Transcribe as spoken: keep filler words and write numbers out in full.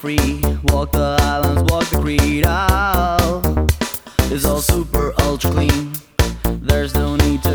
Free, walk the islands, walk the creed out. It's all super ultra clean. There's no need to